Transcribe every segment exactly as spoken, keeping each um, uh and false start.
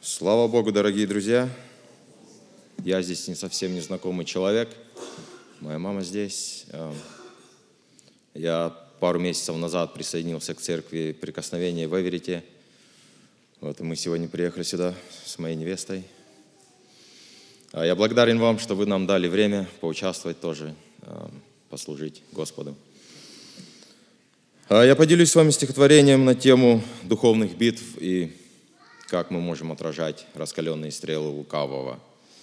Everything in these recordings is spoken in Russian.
Слава Богу, дорогие друзья! Я здесь не совсем незнакомый человек. Моя мама здесь. Я пару месяцев назад присоединился к церкви Прикосновения в Эверите. Вот, и мы сегодня приехали сюда с моей невестой. Я благодарен вам, что вы нам дали время поучаствовать тоже, послужить Господу. Я поделюсь с вами стихотворением на тему духовных битв и как мы можем отражать раскаленные стрелы лукавого.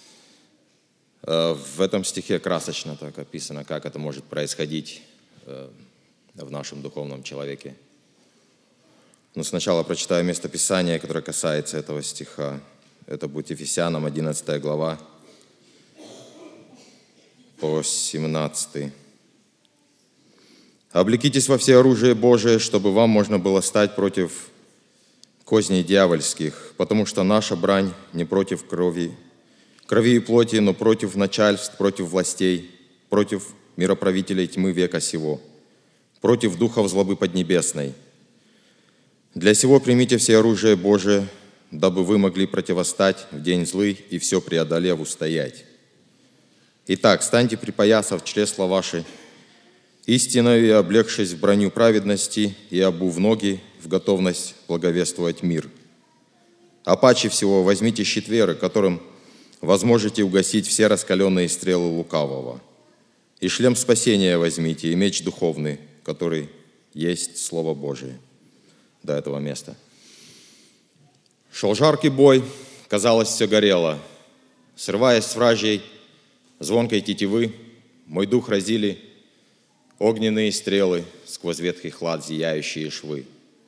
В этом стихе красочно так описано, как это может происходить в нашем духовном человеке. Но сначала прочитаю местописание, которое касается этого стиха. Это будет Ефесянам одиннадцатая глава, по семнадцатый. «Облекитесь во все оружие Божие, чтобы вам можно было стать против козней дьявольских, потому что наша брань не против крови, крови и плоти, но против начальств, против властей, против мироправителей тьмы века сего, против духов злобы поднебесной. Для сего примите все оружие Божие, дабы вы могли противостать в день злый и все преодолев устоять. Итак, станьте припоясав чресла ваши, истиною и облегшись в броню праведности и обув ноги в готовность благовествовать мир. А паче всего возьмите щит веры, которым возможете угасить все раскаленные стрелы лукавого. И шлем спасения возьмите, и меч духовный, который есть Слово Божие». До этого места. Шел жаркий бой, казалось, все горело. Срываясь с вражьей звонкой тетивы, мой дух разили огненные стрелы, сквозь ветхий хлад зияющие швы.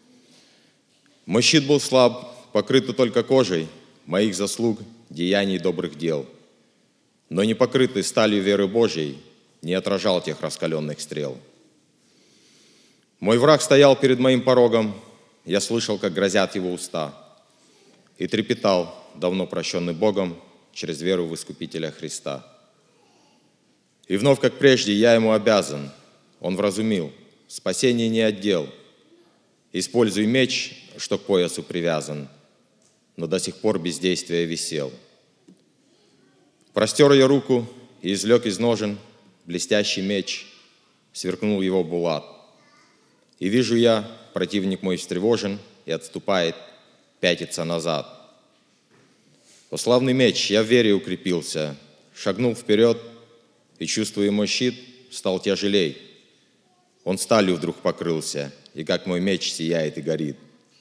Мой щит был слаб, покрытый только кожей моих заслуг, деяний добрых дел, но не покрытый сталью веры Божьей, не отражал тех раскаленных стрел. Мой враг стоял перед моим порогом, я слышал, как грозят его уста, и трепетал, давно прощенный Богом, через веру в Искупителя Христа. И вновь, как прежде, я ему обязан. Он вразумил, спасение не отдел. Используй меч, что к поясу привязан, но до сих пор без действия висел. Простер я руку и извлек из ножен блестящий меч, сверкнул его булат. И вижу я, противник мой встревожен и отступает, пятится назад. О славный меч, я в вере укрепился, шагнул вперед, и, чувствуя мой щит, стал тяжелей. Он сталью вдруг покрылся, и как мой меч сияет и горит.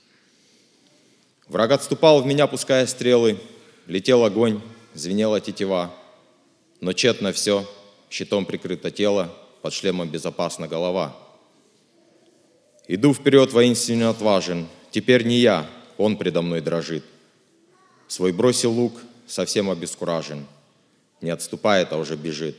Враг отступал в меня, пуская стрелы, летел огонь, звенела тетива, но тщетно все, щитом прикрыто тело, под шлемом безопасна голова. Иду вперед, воинственно отважен, теперь не я, он предо мной дрожит. Свой бросил лук, совсем обескуражен, не отступает, а уже бежит.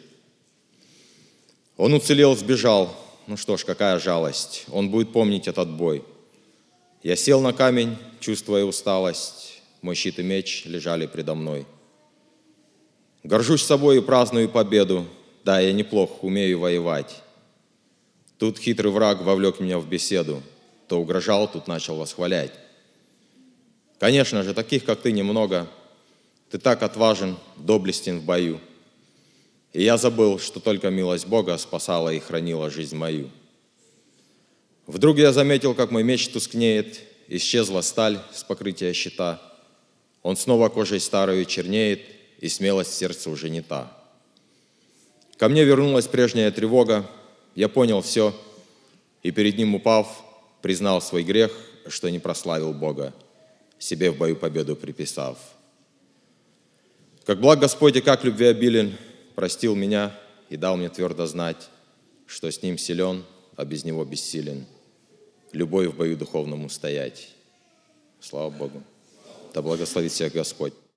Он уцелел, сбежал, ну что ж, какая жалость, он будет помнить этот бой. Я сел на камень, чувствуя усталость, мой щит и меч лежали предо мной. Горжусь собой и праздную победу, да, я неплохо умею воевать. Тут хитрый враг вовлек меня в беседу, то угрожал, тут начал восхвалять. Конечно же, таких, как ты, немного, ты так отважен, доблестен в бою. И я забыл, что только милость Бога спасала и хранила жизнь мою. Вдруг я заметил, как мой меч тускнеет, исчезла сталь с покрытия щита. Он снова кожей старою чернеет, и смелость в сердце уже не та. Ко мне вернулась прежняя тревога, я понял все, и перед ним упав, признал свой грех, что не прославил Бога, себе в бою победу приписав. Как благ Господь и как любвеобилен, простил меня и дал мне твердо знать, что с Ним силен, а без Него бессилен. Любовь в бою духовному стоять. Слава Богу. Да благословит всех Господь.